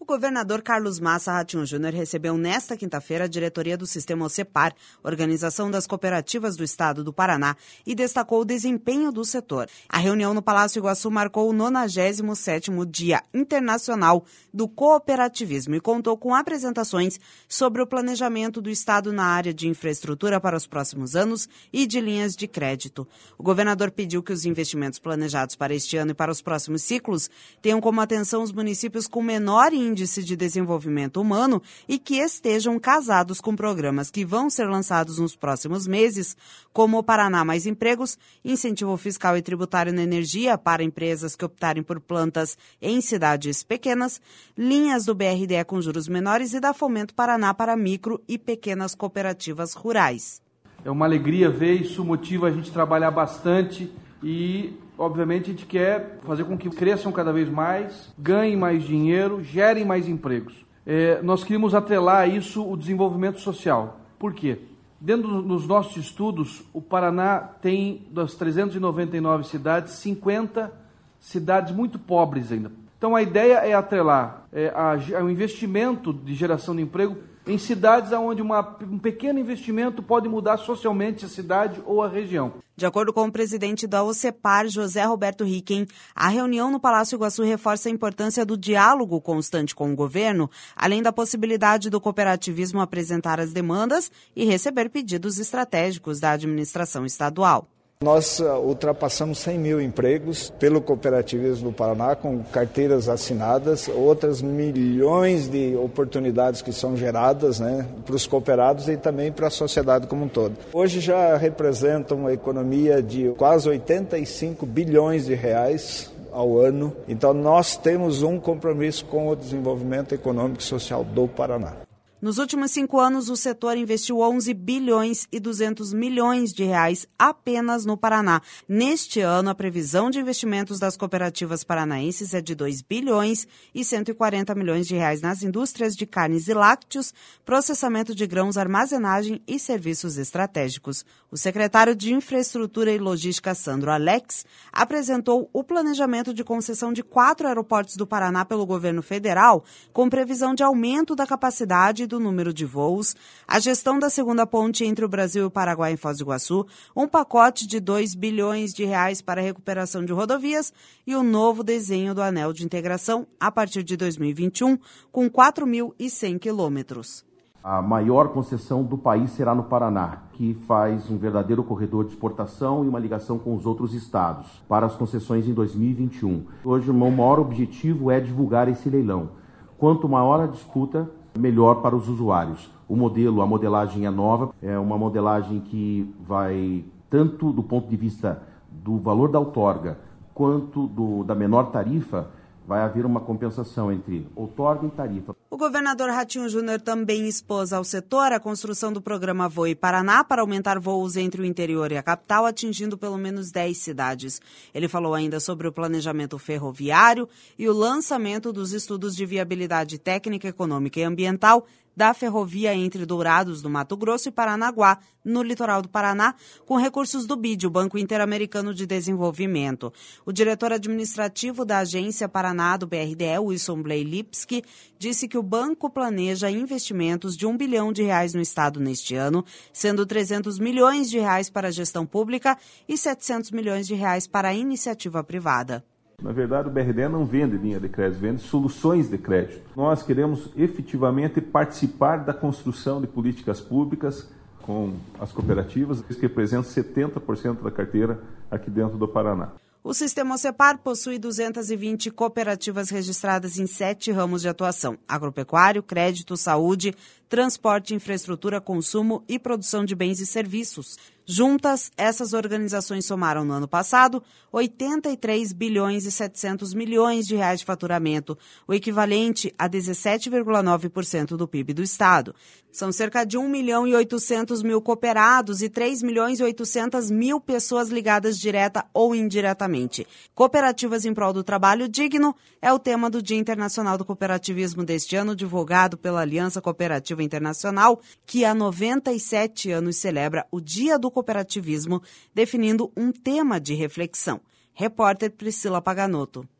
O governador Carlos Massa Ratinho Júnior recebeu nesta quinta-feira a diretoria do Sistema OCEPAR, Organização das Cooperativas do Estado do Paraná, e destacou o desempenho do setor. A reunião no Palácio Iguaçu marcou o 97º Dia Internacional do Cooperativismo e contou com apresentações sobre o planejamento do Estado na área de infraestrutura para os próximos anos e de linhas de crédito. O governador pediu que os investimentos planejados para este ano e para os próximos ciclos tenham como atenção os municípios com menor índice de desenvolvimento humano e que estejam casados com programas que vão ser lançados nos próximos meses, como o Paraná Mais Empregos, incentivo fiscal e tributário na energia para empresas que optarem por plantas em cidades pequenas, linhas do BRDE com juros menores e da Fomento Paraná para micro e pequenas cooperativas rurais. É uma alegria ver, isso motiva a gente trabalhar bastante e, obviamente, a gente quer fazer com que cresçam cada vez mais, ganhem mais dinheiro, gerem mais empregos. Nós queríamos atrelar a isso o desenvolvimento social. Por quê? Dentro dos nossos estudos, o Paraná tem, das 399 cidades, 50 cidades muito pobres ainda. Então, a ideia é atrelar o investimento de geração de emprego em cidades onde um pequeno investimento pode mudar socialmente a cidade ou a região. De acordo com o presidente da OCEPAR, José Roberto Ricken, a reunião no Palácio Iguaçu reforça a importância do diálogo constante com o governo, além da possibilidade do cooperativismo apresentar as demandas e receber pedidos estratégicos da administração estadual. Nós ultrapassamos 100 mil empregos pelo cooperativismo do Paraná, com carteiras assinadas, outras milhões de oportunidades que são geradas, para os cooperados e também para a sociedade como um todo. Hoje já representam uma economia de quase 85 bilhões de reais ao ano. Então nós temos um compromisso com o desenvolvimento econômico e social do Paraná. Nos últimos 5 anos, o setor investiu 11 bilhões e 200 milhões de reais apenas no Paraná. Neste ano, a previsão de investimentos das cooperativas paranaenses é de 2 bilhões e 140 milhões de reais nas indústrias de carnes e lácteos, processamento de grãos, armazenagem e serviços estratégicos. O secretário de Infraestrutura e Logística, Sandro Alex, apresentou o planejamento de concessão de 4 aeroportos do Paraná pelo governo federal, com previsão de aumento da capacidade do número de voos, a gestão da segunda ponte entre o Brasil e o Paraguai em Foz do Iguaçu, um pacote de 2 bilhões de reais para a recuperação de rodovias e o novo desenho do anel de integração a partir de 2021, com 4.100 quilômetros. A maior concessão do país será no Paraná, que faz um verdadeiro corredor de exportação e uma ligação com os outros estados, para as concessões em 2021. Hoje, o meu maior objetivo é divulgar esse leilão. Quanto maior a disputa, melhor para os usuários. A modelagem é nova, é uma modelagem que vai, tanto do ponto de vista do valor da outorga, quanto da menor tarifa, vai haver uma compensação entre outorga e tarifa. O governador Ratinho Júnior também expôs ao setor a construção do programa Voe Paraná para aumentar voos entre o interior e a capital, atingindo pelo menos 10 cidades. Ele falou ainda sobre o planejamento ferroviário e o lançamento dos estudos de viabilidade técnica, econômica e ambiental da ferrovia entre Dourados, no Mato Grosso, e Paranaguá, no litoral do Paraná, com recursos do BID, o Banco Interamericano de Desenvolvimento. O diretor administrativo da Agência Paraná do BRDE, Wilson Blay Lipski, disse que o banco planeja investimentos de R$1 bilhão no estado neste ano, sendo 300 milhões de reais para a gestão pública e 700 milhões de reais para a iniciativa privada. Na verdade, o BRDE não vende linha de crédito, vende soluções de crédito. Nós queremos efetivamente participar da construção de políticas públicas com as cooperativas, que representam 70% da carteira aqui dentro do Paraná. O Sistema OCEPAR possui 220 cooperativas registradas em 7 ramos de atuação: agropecuário, crédito, saúde, transporte, infraestrutura, consumo e produção de bens e serviços. Juntas, essas organizações somaram no ano passado 83 bilhões e 700 milhões de reais de faturamento, o equivalente a 17,9% do PIB do estado. São cerca de 1 milhão e 800 mil cooperados e 3 milhões e 800 mil pessoas ligadas direta ou indiretamente. Cooperativas em prol do trabalho digno é o tema do Dia Internacional do Cooperativismo deste ano, divulgado pela Aliança Cooperativa Internacional, que há 97 anos celebra o Dia do Cooperativismo, definindo um tema de reflexão. Repórter Priscila Paganotto.